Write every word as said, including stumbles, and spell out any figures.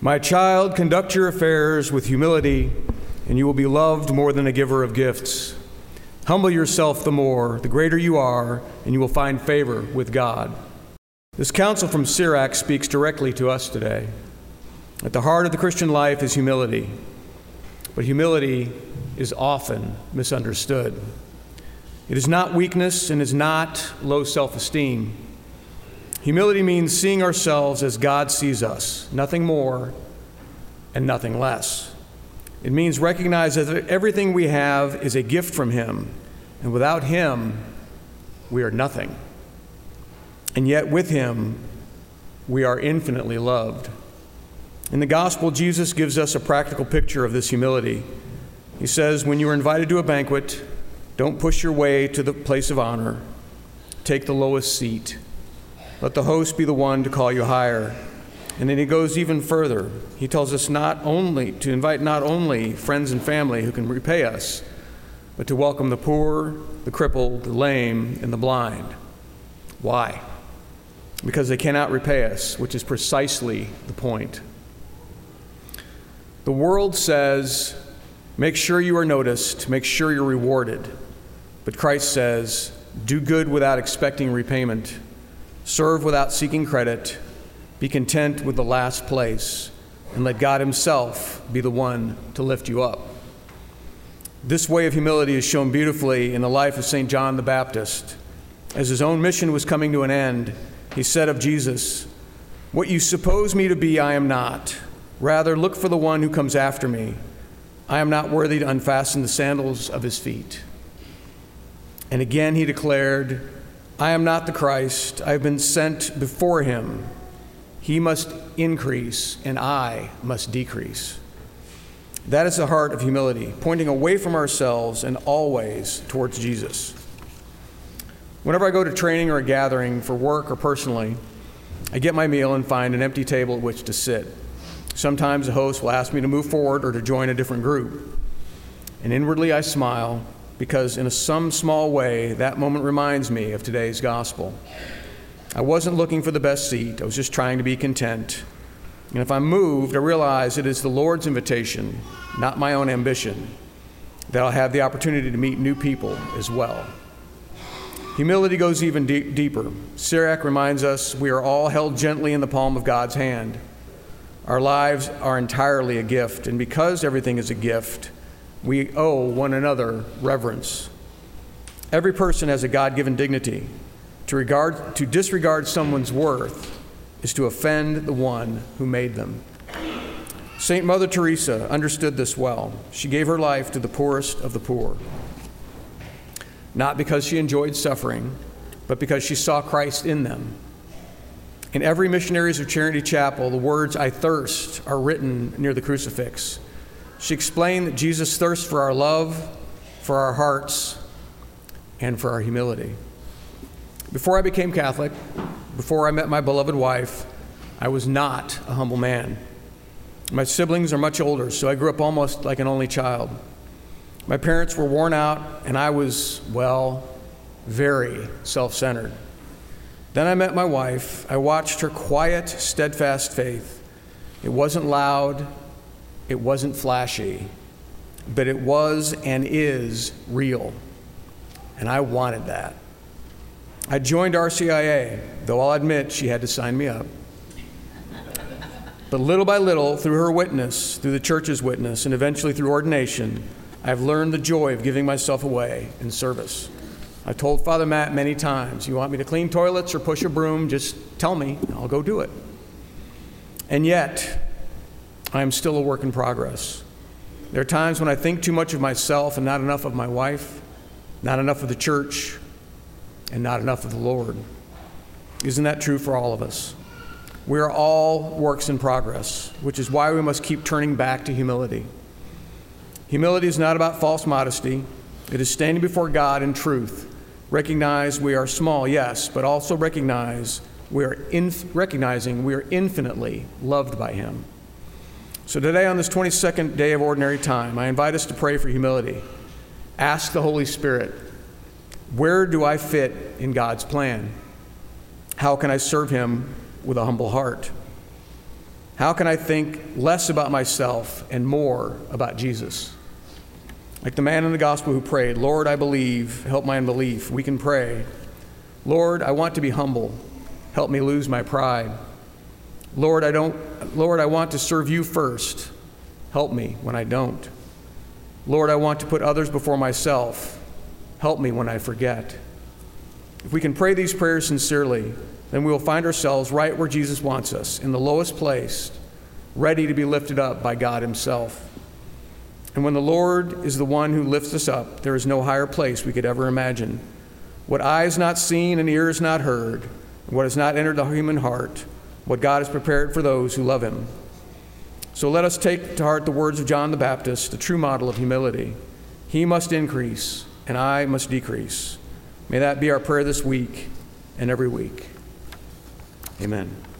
My child, conduct your affairs with humility, and you will be loved more than a giver of gifts. Humble yourself the more, the greater you are, and you will find favor with God. This counsel from Sirach speaks directly to us today. At the heart of the Christian life is humility, but humility is often misunderstood. It is not weakness and is not low self-esteem. Humility means seeing ourselves as God sees us, nothing more and nothing less. It means recognize that everything we have is a gift from Him, and without Him, we are nothing. And yet with Him, we are infinitely loved. In the gospel, Jesus gives us a practical picture of this humility. He says, when you are invited to a banquet, don't push your way to the place of honor. Take the lowest seat. Let the host be the one to call you higher. And then he goes even further. He tells us not only to invite not only friends and family who can repay us, but to welcome the poor, the crippled, the lame, and the blind. Why? Because they cannot repay us, which is precisely the point. The world says, make sure you are noticed, make sure you're rewarded. But Christ says, do good without expecting repayment, serve without seeking credit, be content with the last place, and let God Himself be the one to lift you up. This way of humility is shown beautifully in the life of Saint John the Baptist. As his own mission was coming to an end, he said of Jesus, what you suppose me to be, I am not. Rather, look for the one who comes after me. I am not worthy to unfasten the sandals of his feet. And again he declared, I am not the Christ. I have been sent before him. He must increase, and I must decrease. That is the heart of humility, pointing away from ourselves and always towards Jesus. Whenever I go to training or a gathering for work or personally, I get my meal and find an empty table at which to sit. Sometimes the host will ask me to move forward or to join a different group. And inwardly I smile because in a some small way that moment reminds me of today's gospel. I wasn't looking for the best seat. I was just trying to be content. And if I'm moved, I realize it is the Lord's invitation, not my own ambition, that I'll have the opportunity to meet new people as well. Humility goes even deep, deeper. Sirach reminds us we are all held gently in the palm of God's hand. Our lives are entirely a gift, and because everything is a gift, we owe one another reverence. Every person has a God-given dignity. To regard, to disregard someone's worth is to offend the one who made them. Saint Mother Teresa understood this well. She gave her life to the poorest of the poor, not because she enjoyed suffering, but because she saw Christ in them. In every Missionaries of Charity chapel, the words, I thirst, are written near the crucifix. She explained that Jesus thirsts for our love, for our hearts, and for our humility. Before I became Catholic, before I met my beloved wife, I was not a humble man. My siblings are much older, so I grew up almost like an only child. My parents were worn out, and I was, well, very self-centered. Then I met my wife. I watched her quiet, steadfast faith. It wasn't loud, it wasn't flashy, but it was and is real. And I wanted that. I joined R C I A, though I'll admit she had to sign me up. But little by little, through her witness, through the church's witness, and eventually through ordination, I've learned the joy of giving myself away in service. I've told Father Matt many times, you want me to clean toilets or push a broom, just tell me, and I'll go do it. And yet, I am still a work in progress. There are times when I think too much of myself and not enough of my wife, not enough of the church, and not enough of the Lord. Isn't that true for all of us? We are all works in progress, which is why we must keep turning back to humility. Humility is not about false modesty. It is standing before God in truth. Recognize we are small, yes, but also recognize we are inf- recognizing we are infinitely loved by Him. So today, on this twenty-second day of ordinary time, I invite us to pray for humility. Ask the Holy Spirit, where do I fit in God's plan? How can I serve Him with a humble heart? How can I think less about myself and more about Jesus? Like the man in the gospel who prayed, Lord, I believe, help my unbelief. We can pray, Lord, I want to be humble. Help me lose my pride. Lord, I don't, Lord, I want to serve you first. Help me when I don't. Lord, I want to put others before myself. Help me when I forget. If we can pray these prayers sincerely, then we will find ourselves right where Jesus wants us, in the lowest place, ready to be lifted up by God himself. And when the Lord is the one who lifts us up, there is no higher place we could ever imagine. What eye has not seen and ear has not heard, and what has not entered the human heart, what God has prepared for those who love him. So let us take to heart the words of John the Baptist, the true model of humility. He must increase, and I must decrease. May that be our prayer this week and every week. Amen.